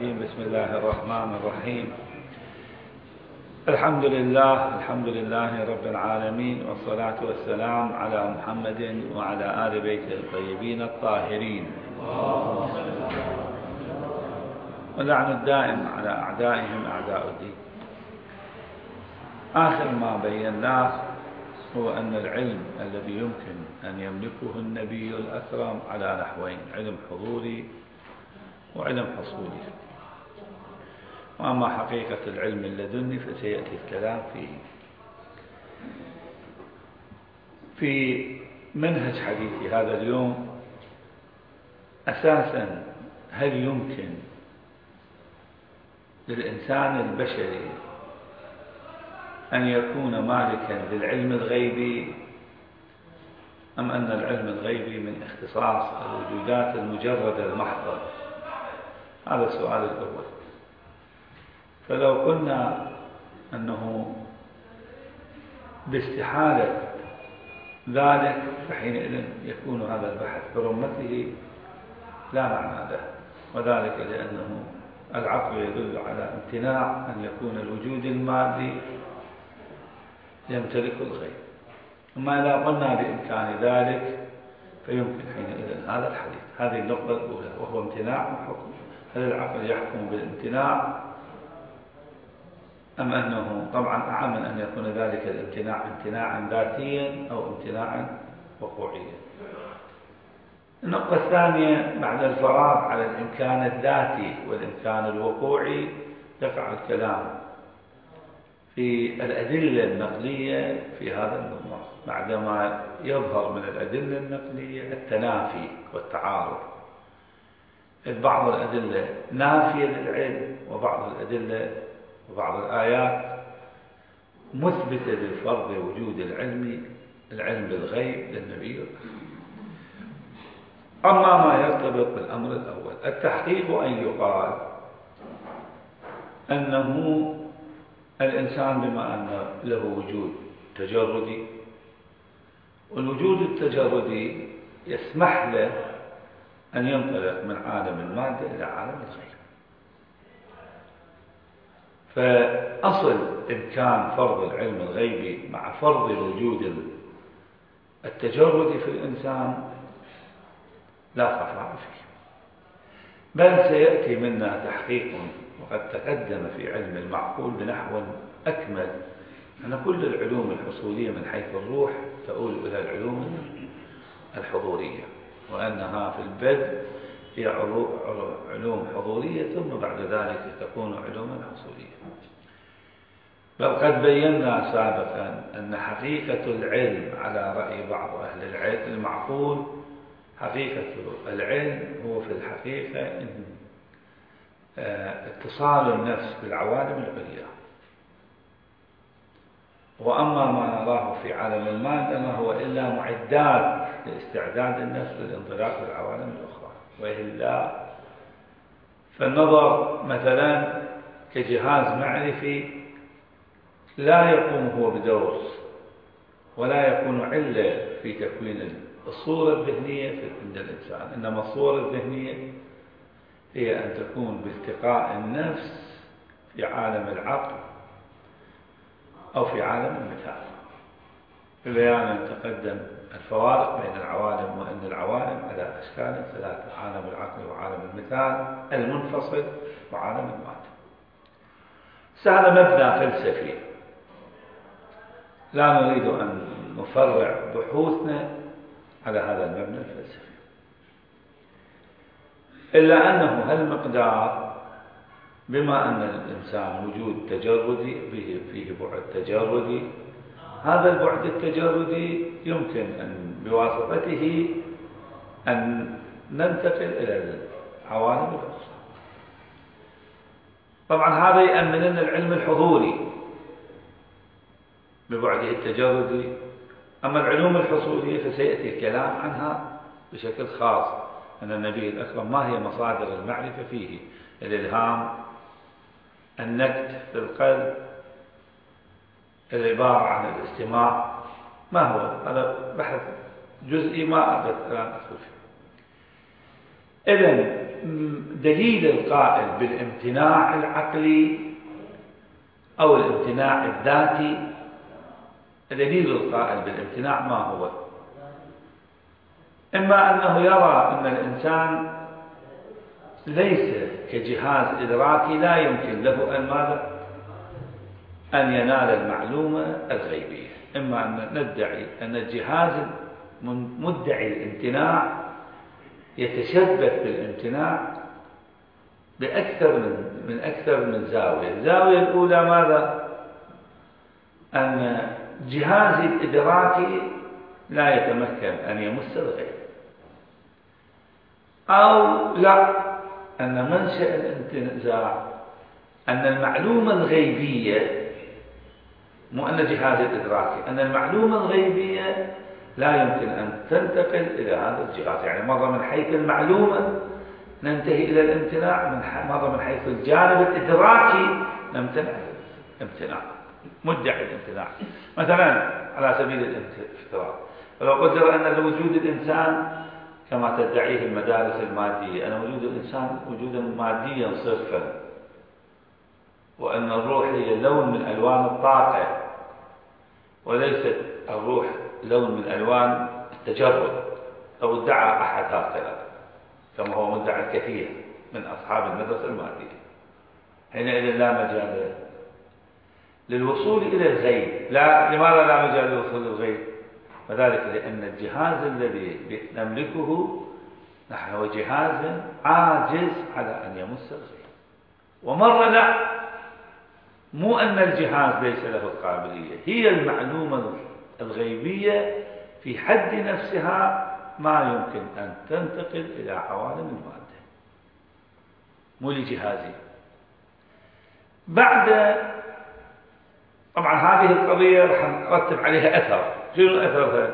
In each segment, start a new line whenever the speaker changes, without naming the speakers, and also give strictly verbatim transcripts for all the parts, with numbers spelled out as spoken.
الرجيم. بسم الله الرحمن الرحيم. الحمد لله الحمد لله رب العالمين، والصلاة والسلام على محمد وعلى آل بيته الطيبين الطاهرين، واللعن الدائم على أعدائهم أعداء الدين. آخر ما بيناه هو أن العلم الذي يمكن أن يملكه النبي الأكرم على نحوين: علم حضوري وعلم حصولي. وأما حقيقة العلم اللدني فسيأتي الكلام فيه. في منهج حديثي هذا اليوم أساسا، هل يمكن للإنسان البشري أن يكون مالكا للعلم الغيبي، أم أن العلم الغيبي من اختصاص الوجودات المجردة المحضة؟ هذا السؤال الأول. فلو قلنا أنه باستحالة ذلك فحينئذ يكون هذا البحث برمته لا معنى له، وذلك لأنه العقل يدل على امتناع أن يكون الوجود المادي يمتلك الغيب. أما إذا قلنا بإمكان ذلك فيمكن حينئذ هذا الحديث. هذه النقطة الأولى، وهو امتناع الحكم. هل العقل يحكم بالامتناع، أم أنه طبعا أعم من أن يكون ذلك الامتناع امتناعا ذاتيا أو امتناعا وقوعيا؟ النقطة الثانية، بعد الفراغ على الإمكان الذاتي والإمكان الوقوعي يقع الكلام في الأدلة النقلية في هذا النظام، بعدما يظهر من الأدلة النقلية التنافي والتعارض. بعض الأدلة نافية للعلم، وبعض الأدلة وبعض الآيات مثبتة للفرض وجود العلم العلم بالغيب للنبي. أما ما يرتبط بالأمر الأول، التحقيق أن يقال أنه الإنسان بما أن له وجود تجردي، والوجود التجردي يسمح له أن ينطلق من عالم المادة إلى عالم الغيب. فأصل إمكان فرض العلم الغيبي مع فرض الوجود التجردي في الإنسان لا خفاء فيه، بل سيأتي منا تحقيق، وقد تقدم في علم المعقول بنحو أكمل، أن كل العلوم الحصولية من حيث الروح تؤول إلى العلوم الحضورية، وأنها في البدء هي علوم حضورية ثم بعد ذلك تكون علوما حصولية. بل قد بينا سابقا أن حقيقة العلم على رأي بعض أهل العلم المعقول، حقيقة العلم هو في الحقيقة إن اتصال النفس بالعوالم العليا، وأما ما نراه في عالم المادة ما هو إلا معدات لاستعداد النفس للانطلاق بالعوالم الأخرى. وإلا فالنظر مثلا كجهاز معرفي لا يقوم هو بدور، ولا يكون علة في تكوين الصورة الذهنية عند الإنسان، إنما الصورة الذهنية هي أن تكون بالتقاء النفس في عالم العقل أو في عالم المثال. في بيان تقدم الفوارق بين العوالم، وأن العوالم على أشكال ثلاثة: عالم العقل وعالم المثال المنفصل وعالم المادة. هذا مبنى فلسفي لا نريد أن نفرع بحوثنا على هذا المبنى الفلسفي، إلا أنه هالمقدار بما أن الإنسان وجود تجردي فيه بعد تجردي، هذا البعد التجردي يمكن أن بواسطته أن ننتقل إلى العوالم الأخرى. طبعا هذا يأمن لنا العلم الحضوري ببعده التجردي. أما العلوم الحصولية فسيأتي الكلام عنها بشكل خاص، أن النبي الأكرم ما هي مصادر المعرفة فيه: الإلهام، النكت في القلب، العبارة عن الاستماع. ما هو هذا بحث جزئي ما أردت أن أدخل فيه. إذن دليل القائل بالامتناع العقلي أو الامتناع الذاتي. دليل القائل بالامتناع ما هو؟ إما أنه يرى أن الإنسان ليس كجهاز إدراكي لا يمكن له أن ماذا؟ أن ينال المعلومة الغيبية. إما أن ندعي أن الجهاز مدعي الامتناع يتشبث بالامتناع بأكثر من من أكثر من زاوية. الزاوية الأولى ماذا؟ أن جهازي الإدراكي لا يتمكن أن يمس الغيب، أو لا، أن منشأ الانتزاع أن المعلومة الغيبية، مو أن جهازي الإدراكي، أن المعلومة الغيبية لا يمكن أن تنتقل إلى هذا الجهاز. يعني مرة من حيث المعلومة ننتهي إلى الامتناع، من مرة من حيث الجانب الإدراكي نمتنع امتناع مدعي الامتناع. مثلا على سبيل الافتراض، فلو قدر أن وجود الإنسان كما تدعيه المدارس المادية، أن وجود الإنسان وجودا ماديا صرفا، وأن الروح هي لون من ألوان الطاقة وليست الروح لون من ألوان التجرد، أو ادعى أحد هكذا كما هو مدعى الكثير من أصحاب المدرسة المادية، حينئذ لا مجال للوصول إلى الغيب. لا، لماذا لا مجال للوصول إلى الغيب؟ وذلك لأن الجهاز الذي نملكه نحن هو جهاز عاجز على أن يمس الغيب. ومرة لا، مو أن الجهاز ليس له القابلية، هي المعلومة الغيبية في حد نفسها ما يمكن أن تنتقل إلى عوالم المادة، مو لجهازي. بعد طبعا هذه القضية رح نرتب عليها أثر. شنو أثرها؟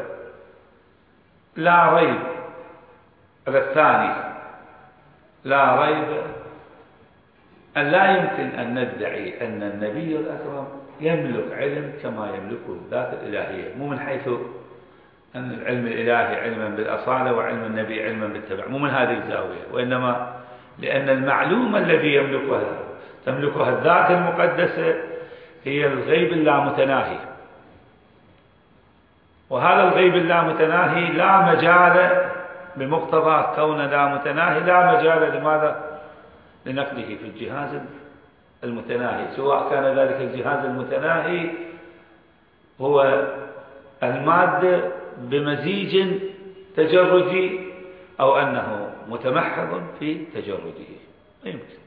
لا ريب على الثاني، لا ريب أن لا يمكن أن ندعي أن النبي الأكرم يملك علم كما يملكه الذات الإلهية، مو من حيث أن العلم الإلهي علما بالأصالة وعلم النبي علما بالتبع، مو من هذه الزاوية، وإنما لأن المعلومة الذي يملكها تملكها الذات المقدسة هي الغيب اللامتناهي، وهذا الغيب اللامتناهي لا مجال بمقتضى كون لا متناهي، لا مجال لماذا؟ لنقله في الجهاز المتناهي، سواء كان ذلك الجهاز المتناهي هو المادة بمزيج تجردي أو أنه متمحض في تجرده. ما يمكن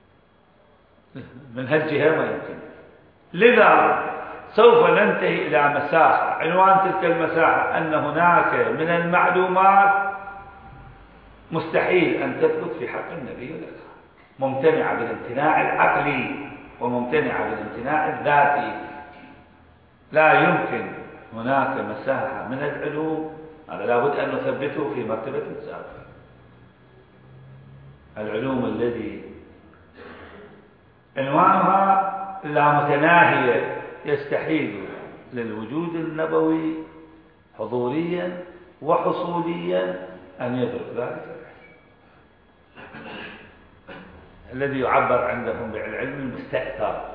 من هالجهة، ما يمكن. لذا سوف ننتهي إلى مساحة، عنوان تلك المساحة أن هناك من المعلومات مستحيل أن تثبت في حق النبي الأكرم، ممتنعة بالامتناع العقلي وممتنعة بالامتناع الذاتي. لا يمكن هناك مساحة من العلوم، هذا لابد أن نثبته في مرتبة سابقة. العلوم الذي عنوانها لا متناهية يستحيل للوجود النبوي حضوريا وحصوليا أن يدرك ذلك الذي يعبر عندهم بالعلم المستأثر،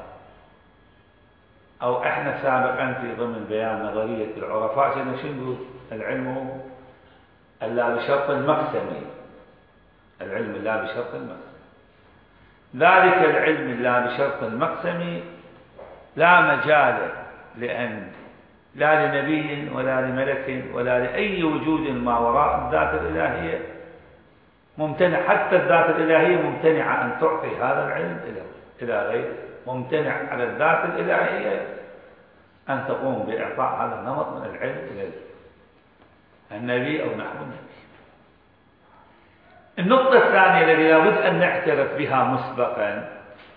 أو احنا سابقا في ضمن بيان نظرية العرفاء شنو شنو العلم اللا بشرط المقسمي، العلم اللا بشرط المقسمي. ذلك العلم اللا بشرط المقسمي لا مجال لأن لا لنبي ولا لملك ولا لأي وجود ما وراء الذات الإلهية ممتنع، حتى الذات الإلهية ممتنعة أن تعطي هذا العلم إلى إلى غيره، ممتنع على الذات الإلهية أن تقوم بإعطاء هذا النمط من العلم إلى النبي أو نحو النبي. النقطة الثانية التي لابد أن نعترف بها مسبقا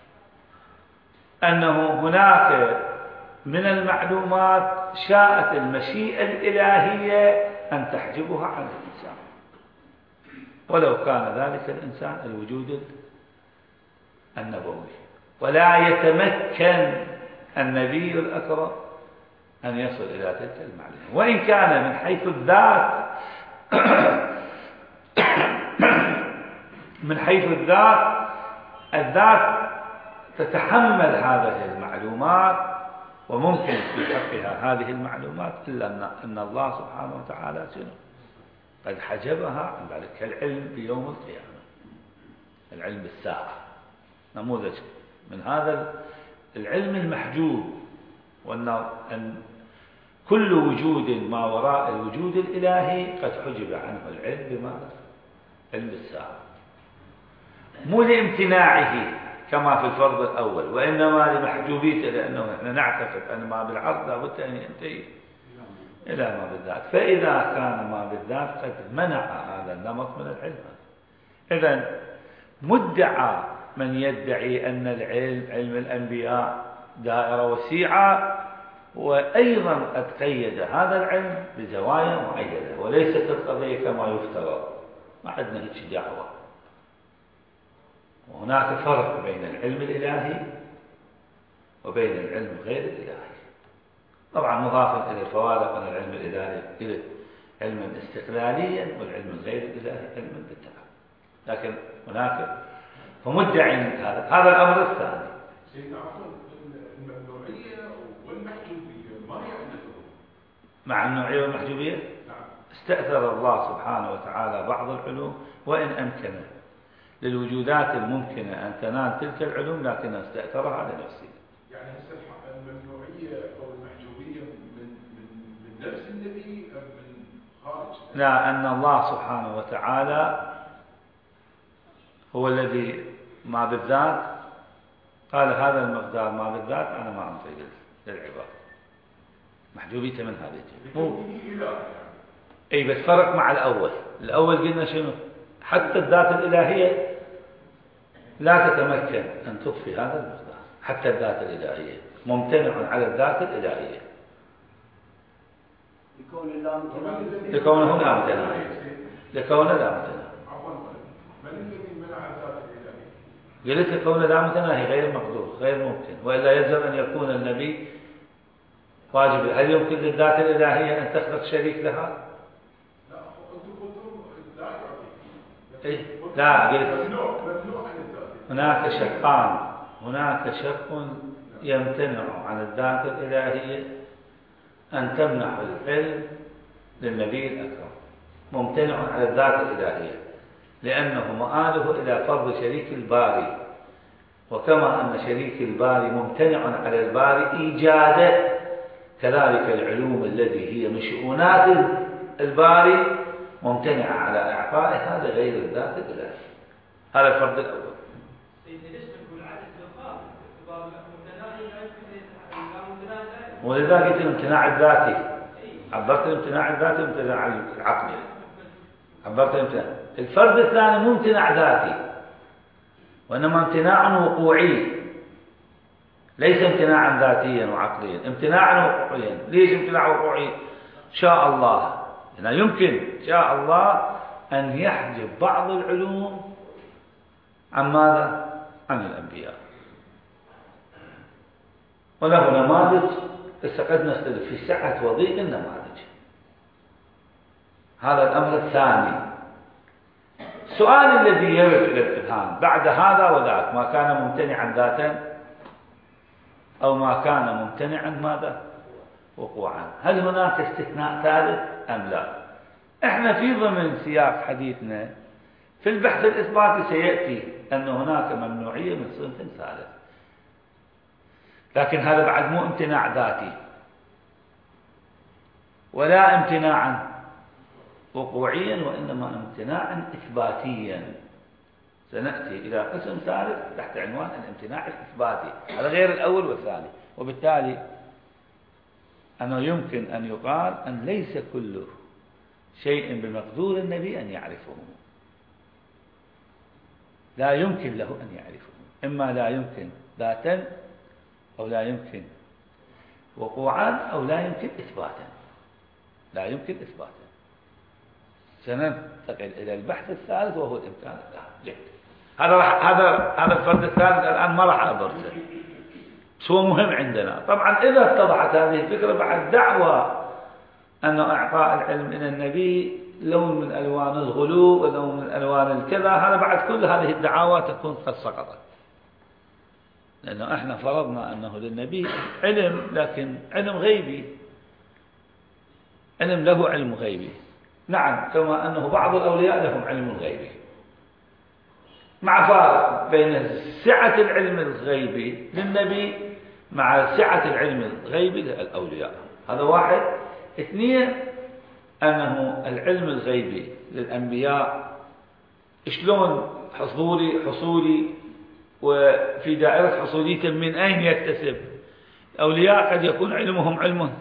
أنه هناك من المعلومات شاءت المشيئة الإلهية أن تحجبها عن الإنسان، ولو كان ذلك الإنسان الوجود النبوي، ولا يتمكن النبي الأكرم أن يصل إلى تلك المعلومة، وإن كان من حيث الذات من حيث الذات، الذات تتحمل هذه المعلومات وممكن في حقها هذه المعلومات، إلا أن, أن الله سبحانه وتعالى قد حجبها عن ذلك، كالعلم بيوم القيامة، العلم بالساعة نموذج من هذا العلم المحجوب، وأن أن كل وجود ما وراء الوجود الإلهي قد حجب عنه العلم بماذا؟ علم الساعة، مو لامتناعه كما في الفرض الأول، وإنما لمحجوبيته، لأنه نحن نعتقد أن ما بالعرض لابد أن ينتهي إلى ما بالذات، فإذا كان ما بالذات قد منع هذا النمط من العلم. إذن مدعى من يدعي أن العلم علم الأنبياء دائرة وسيعة، وأيضا قد قيد هذا العلم بزوايا معينة، وليست القضية كما يفترض، ما عندنا هيك دعوة. وهناك فرق بين العلم الإلهي وبين العلم غير الإلهي، طبعا مضافا إلى الفوارق أن العلم الإلهي إلى علما استقلاليا والعلم الغير الإلهي علما بالتبع، لكن هناك فمدعي هذا هذا الأمر الثاني.
سيدنا عفوا، النوعية والمحجوبية ما يعرفون
مع النوعية والمحجوبية استأثر الله سبحانه وتعالى بعض العلوم وإن أمكن للوجودات الممكنة أن تنال تلك العلوم، لكنها استأثرها لنفسه.
يعني هسه النوعية أو المحجوبية من من من نفس النبي أم من خارج؟
لا، أن الله سبحانه وتعالى هو الذي ما بالذات قال هذا المقدار ما بالذات أنا ما أنطي للعباد، محجوبيته من هذه الجهة. أي بس فرق مع الأول. الأول قلنا شنو؟ حتى الذات الإلهية لا تتمكن أن تضفي هذا المقدار، حتى الذات الإلهية ممتنع على الذات الإلهية لكونه لا متناهي، لكونه لا متناهي. قلت لكونه لا متناهي غير مقدور غير ممكن، وإلا يلزم أن يكون النبي واجب. هل يمكن للذات الإلهية أن تخلق شريك لها؟ إيه؟ لا، قلت هناك شقان، هناك شق يمتنع عن الذات الإلهية أن تمنح العلم للنبي الأكرم، ممتنع عن الذات الإلهية لأنه مآله إلى فرض شريك الباري، وكما أن شريك الباري ممتنع على الباري إيجاده، كذلك العلوم التي هي من شؤونات الباري ممتنع على إعطائه هذا غير الذات الإلهية. هذا الفرض الأول. ولذلك قلت الامتناع الذاتي، عبرت الامتناع الذاتي وامتناع العقلي، عبرت الامتناع. الفرض الثاني مو امتناع ذاتي، وإنما امتناع وقوعي، ليس امتناعا ذاتيا وعقليا، امتناعا وقوعيا. ليش امتناع وقوعي؟ شاء الله، هنا يمكن شاء الله أن يحجب بعض العلوم عن ماذا؟ عن الأنبياء. وله نماذج، بس قد نختلف في سعة وضيق النماذج. هذا الأمر الثاني. السؤال الذي يرد إلى الإذهان بعد هذا وذاك، ما كان ممتنعا ذاتا أو ما كان ممتنعا ماذا؟ وقوعا، هل هناك استثناء ثالث أم لا؟ احنا في ضمن سياق حديثنا في البحث الإثباتي سيأتي أن هناك ممنوعية من صنف ثالث، لكن هذا بعد مو امتناع ذاتي ولا امتناعا وقوعيا، وإنما امتناعا إثباتيا. سنأتي إلى قسم ثالث تحت عنوان الامتناع الإثباتي، هذا غير الأول والثاني. وبالتالي أنه يمكن أن يقال أن ليس كل شيء بمقدور النبي أن يعرفه، لا يمكن له أن يعرفه، إما لا يمكن ذاتا أو لا يمكن وقوعا أو لا يمكن إثباتا، لا يمكن إثباتا. سننتقل إلى البحث الثالث وهو الإمكان الآخر. هذا هذا هذا الفرد الثالث الآن ما راح أبرزه، بس هو مهم عندنا. طبعا إذا اتضحت هذه الفكرة بعد دعوى أن إعطاء العلم إلى النبي لون من ألوان الغلو ولون من ألوان الكذا، هذا بعد كل هذه الدعاوى تكون قد سقطت، لأنه احنا فرضنا أنه للنبي علم، لكن علم غيبي، علم له علم غيبي. نعم، كما أنه بعض الأولياء لهم علم غيبي، مع فارق بين سعة العلم الغيبي للنبي مع سعة العلم الغيبي للأولياء. هذا واحد. اثنين، أنه العلم الغيبي للأنبياء شلون حصولي حصولي وفي دائرة حصوليته من أين يكتسب؟ الأولياء قد يكون علمهم علم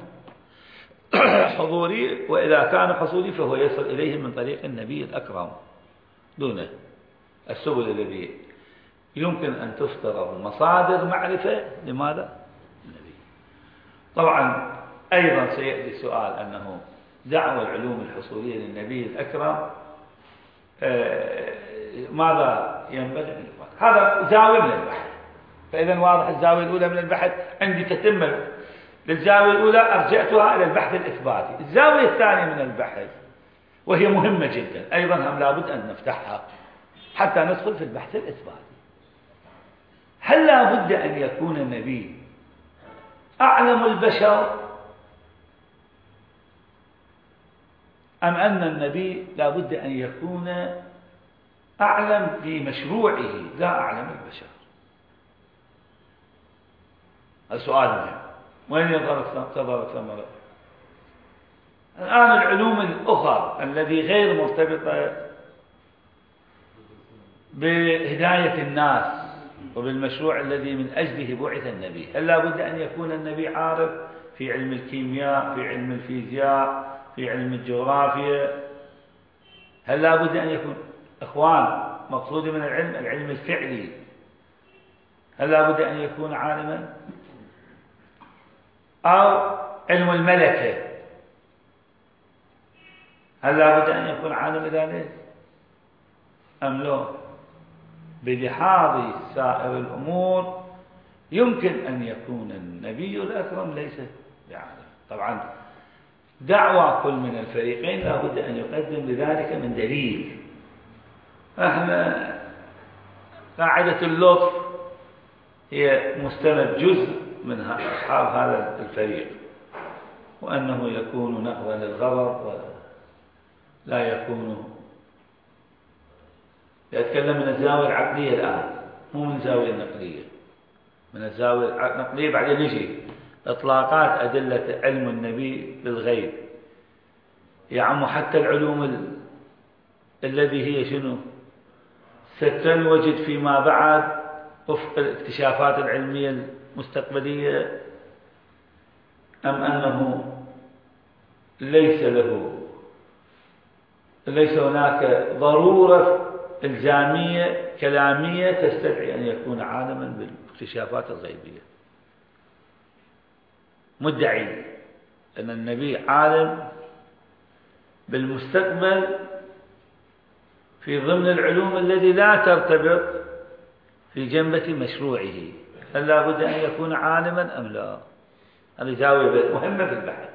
حضوري، وإذا كان حصولي فهو يصل إليه من طريق النبي الأكرم دونه السبل الذي يمكن أن تفترض مصادر معرفة. لماذا؟ النبي. طبعا أيضا سيأتي السؤال أنه دعوى العلوم الحصولية للنبي الأكرم ماذا ينبغي أن يفعل؟ هذا زاوية من البحث. فإذا واضح الزاوية الأولى من البحث عندي تتمة للزاوية الأولى أرجعتها إلى البحث الإثباتي. الزاوية الثانية من البحث وهي مهمة جدا أيضا، هم لابد أن نفتحها حتى ندخل في البحث الإثباتي. هل لابد أن يكون النبي أعلم البشر، أم أن النبي لابد أن يكون أعلم في مشروعه لا أعلم البشر؟ هذا سؤال مهم. وين تظهر الثمرة؟ الآن العلوم الأخرى التي غير مرتبطة بهداية الناس وبالمشروع الذي من أجله بعث النبي، هل لابد أن يكون النبي عارف في علم الكيمياء، في علم الفيزياء، في علم الجغرافيا؟ هل لابد أن يكون إخوان مقصود من العلم العلم الفعلي؟ هل لابد أن يكون عالما؟ أو علم الملكة، هل لابد أن يكون عالم ذلك أم لا؟ بلحاظ سائر الأمور يمكن أن يكون النبي الأكرم ليس بعالم. طبعا دعوى كل من الفريقين لابد أن يقدم لذلك من دليل. احنا قاعدة اللطف هي مستند جزء من أصحاب هذا الفريق، وأنه يكون نقضا للغرض ولا يكون، يتكلم من الزاوية العقلية الآن مو من الزاوية النقلية. من الزاوية النقلية بعدين نجي إطلاقات أدلة علم النبي بالغيب، يعم حتى العلوم ال... الذي هي شنو ستنوجد فيما بعد وفق الاكتشافات العلمية المستقبلية، أم أنه ليس له ليس هناك ضرورة إلزامية كلامية تستدعي أن يكون عالما بالاكتشافات الغيبية؟ مدعي أن النبي عالم بالمستقبل في ضمن العلوم التي لا ترتبط في جنبة مشروعه، هل لا بد أن يكون عالما أم لا؟ هذه زاوية مهمة في البحث،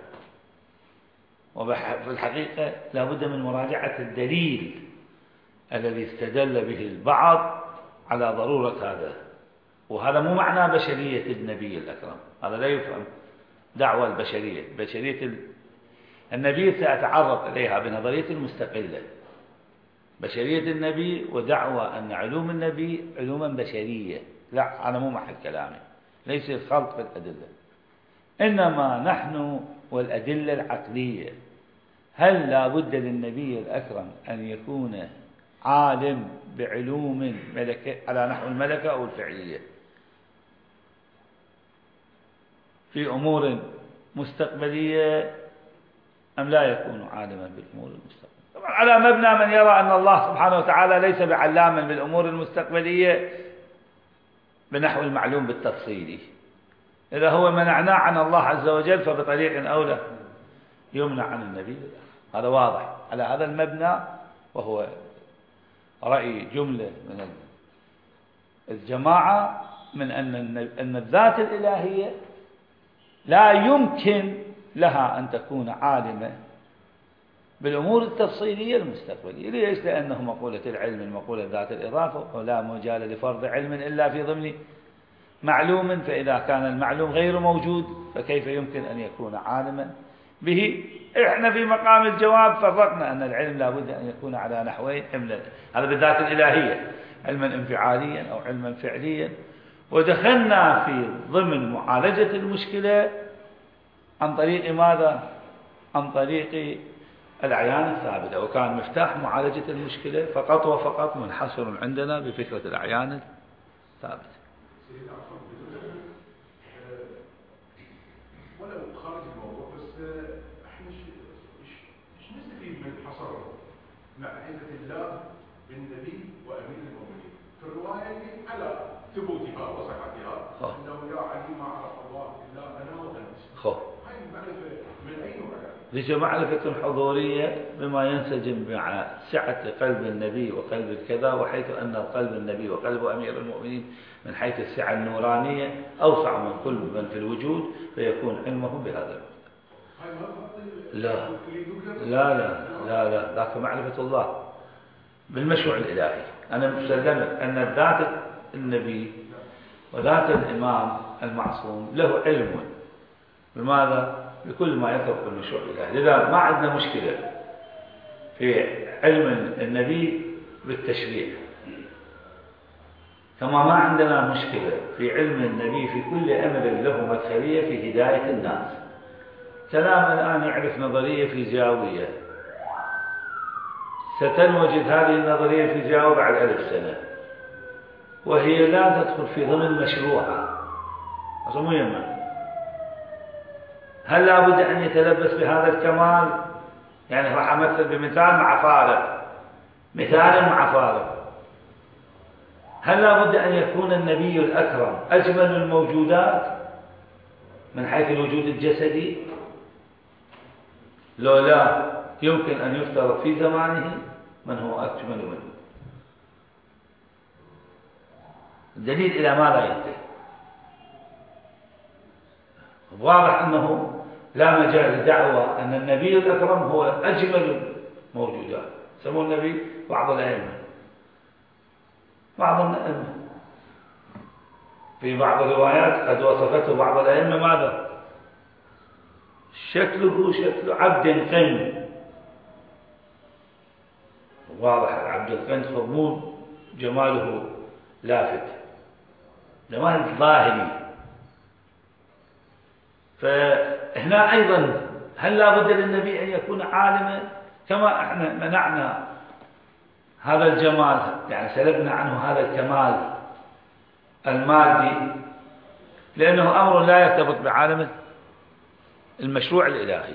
وفي الحقيقة لا بد من مراجعة الدليل الذي استدل به البعض على ضرورة هذا. وهذا مو معنى بشرية النبي الأكرم، هذا لا يفهم دعوة البشرية. بشرية النبي سأتعرض إليها بنظرية المستقلة، بشرية النبي ودعوة أن علوم النبي علوما بشرية، لا أنا مو محل كلامي، ليس الخلط في الأدلة، إنما نحن والأدلة العقلية. هل لا بد للنبي الأكرم أن يكون عالم بعلوم ملكة على نحو الملكة أو الفعلية في أمور مستقبلية، أم لا يكون عالما بالأمور المستقبلية؟ طبعا على مبنى من يرى أن الله سبحانه وتعالى ليس بعلاما بالأمور المستقبلية بنحو المعلوم بالتفصيل. إذا هو منعناه عن الله عز وجل فبطريق أولى يمنع عن النبي. هذا واضح على هذا المبنى، وهو رأي جملة من الجماعة من أن أن الذات الإلهية لا يمكن لها أن تكون عالمة بالأمور التفصيلية المستقبلية. ليش؟ لأنه مقولة العلم المقولة ذات الإضافة، ولا مجال لفرض علم إلا في ضمن معلوم، فإذا كان المعلوم غير موجود فكيف يمكن أن يكون عالما به؟ إحنا في مقام الجواب فرقنا أن العلم لا بد أن يكون على نحوين، هذا بالذات الإلهية، علما انفعاليا أو علما فعليا، ودخلنا في ضمن معالجة المشكلة عن طريق ماذا؟ عن طريق الأعيان الثابتة، وكان مفتاح معالجة المشكلة فقط وفقط منحصر عندنا بفكرة الأعيان الثابتة.
ولو خارج الموضوع، بس احنا ايش نستفيد من حصر معرفة الله بالنبي وأمير المؤمنين في الرواية على ثبوتها وصحتها، انه يا علي ما عرف الله الا انا وانت.
خو
هاي المعرفة من اي نوع؟
ذيك معرفة حضورية بما ينسجم مع سعة قلب النبي وقلب الكذا، وحيث أن قلب النبي وقلب أمير المؤمنين من حيث السعة النورانية أوسع من كل من في الوجود، فيكون علمه بهذا لا لا لا لا لا ذاك معرفة الله بالمشروع الإلهي. أنا مسلمك أن ذات النبي وذات الإمام المعصوم له علم بماذا؟ بكل ما يطلق المشروع الإلهي. لذا ما عندنا مشكلة في علم النبي بالتشريع، كما ما عندنا مشكلة في علم النبي في كل أمر له مدخلية في هداية الناس. كلام الآن يعرف نظرية فيزيائية ستنوجد هذه النظرية الفيزيائية بعد ألف سنة، وهي لا تدخل في ضمن مشروعها. هذا مهم. هل لا بد أن يتلبس بهذا الكمال؟ يعني راح أمثل بمثال مع فارق، مثال مع فارق. هل لا بد أن يكون النبي الأكرم أجمل الموجودات من حيث الوجود الجسدي؟ لو لا يمكن أن يفترض في زمانه من هو أجمل منه. الدليل إلى ماذا ينتهي؟ واضح أنه لا مجال لدعوى أن النبي الأكرم هو أجمل الموجودات. سموا النبي بعض الأئمة، بعض الأئمة في بعض الروايات قد وصفته بعض الأئمة ماذا؟ شكله شكل عبد قن. واضح عبد القن خرمون جماله لافت، جمال ظاهري. فهنا أيضا هل لا بد للنبي أن يكون عالما؟ كما احنا منعنا هذا الجمال، يعني سلبنا عنه هذا الكمال المادي، لأنه أمر لا يرتبط بعالم المشروع الإلهي،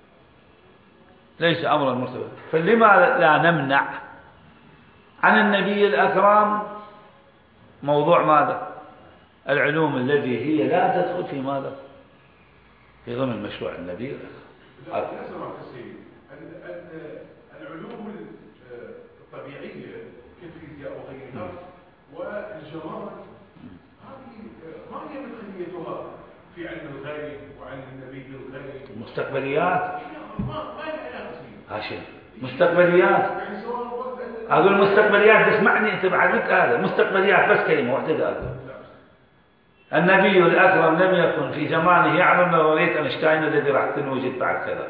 ليس أمرا مرتبطا. فلما لا نمنع عن النبي الأكرم موضوع ماذا؟ العلوم الذي هي لا تدخل في ماذا؟ في ضمن مشروع النبي.
العلوم الطبيعية كالفيزياء وغيرها والجمال هذه ما هي مدخليتها في علم الغيب وعلم النبي بالغيب؟
مستقبليات.
ما ما لها
هاشم مستقبليات. أقول مستقبليات، تسمعني أنت بعد هذا مستقبليات بس كلمة واحدة أقول. النبي الأكرم لم يكن في زمانه يعلم نظرية أينشتاين الذي راح تنوجد بعد كذا،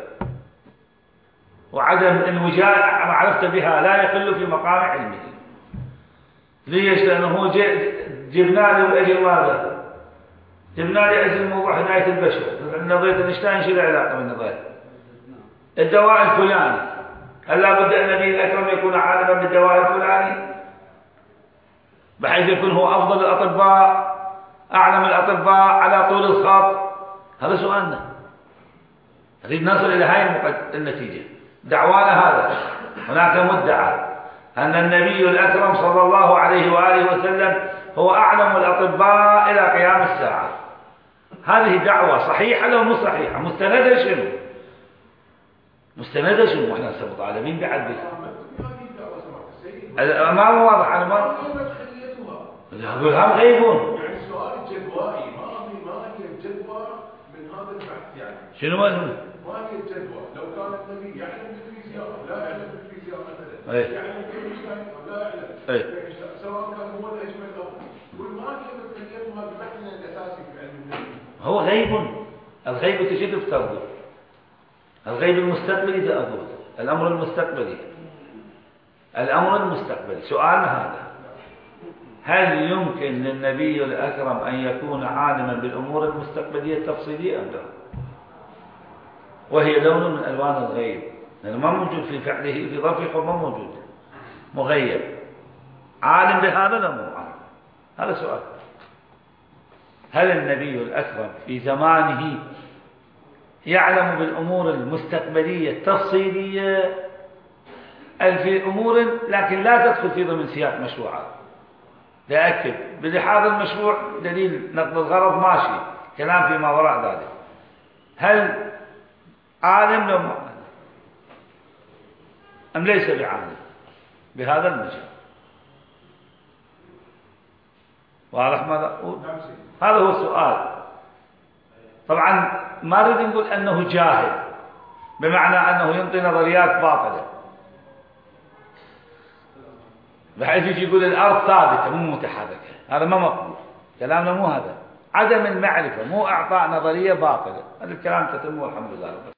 وعدم الوجاد معرفة بها لا يقل في مقام علمه. ليش؟ لأنه جبنا له الأجر ماذا؟ جبنا له أجر موضوع هداية البشر. نظرية أينشتاين شو العلاقة بالنظرية؟ الدواء الفلاني، هل لا بد أن النبي الأكرم يكون عالما بالدواء الفلاني بحيث يكون هو أفضل الأطباء، أعلم الأطباء على طول الخط؟ هذا سؤالنا. نريد نصل إلى هاي النتيجة. دعوانا هذا. هناك مدعى أن النبي الأكرم صلى الله عليه وآله وسلم هو أعلم الأطباء إلى قيام الساعة. هذه دعوة صحيحة لو مش صحيحة؟ مستندة شنو؟ مستندة شنو؟ احنا مطالبين بعد ما هو واضح. أنا ما أقول هم غيبون.
يعني السؤال الجدوائي ما هي ما هي الجدوى من هذا البحث؟ يعني
شنو ما
ما هي الجدوى؟ لو كان النبي يعلم بالفيزياء الفيزياء لا يعلم بالفيزياء مثلا،
إيه.
يعلم باينشتاين او لا يعلم،
إيه.
سواء كان هو الاجمل او يقول ما كيف تكلمها بمعنى الاساسي في علم النفس.
هو غيب، الغيب تجد افترضه، الغيب المستقبلي تأخذ، الأمر المستقبلي، الأمر المستقبلي. سؤالنا هذا: هل يمكن للنبي الأكرم أن يكون عالما بالأمور المستقبلية التفصيلية أم لا؟ وهي لون من ألوان الغيب، لأنه ما موجود في فعله، في ظرفه ما موجود، مغيب. عالم بهذا لا مو عالم؟ هذا سؤال. هل النبي الأكرم في زمانه يعلم بالأمور المستقبلية التفصيلية أم في أمور لكن لا تدخل في ضمن سياق مشروعات؟ لأكد بلحاظ المشروع دليل نقل الغرض ماشي، كلام فيما وراء ذلك. هل عالم لو ما أم ليس بعالم بهذا المجال؟ واضح ماذا أقول؟ هذا هو السؤال. طبعا ما نريد نقول أنه جاهل بمعنى أنه ينطي نظريات باطلة، بحيث يجي يقول الأرض ثابتة مو متحركة، هذا ما مقبول، كلامنا مو هذا. عدم المعرفة مو إعطاء نظرية باطلة، هذا الكلام تتم والحمد لله رب العالمين.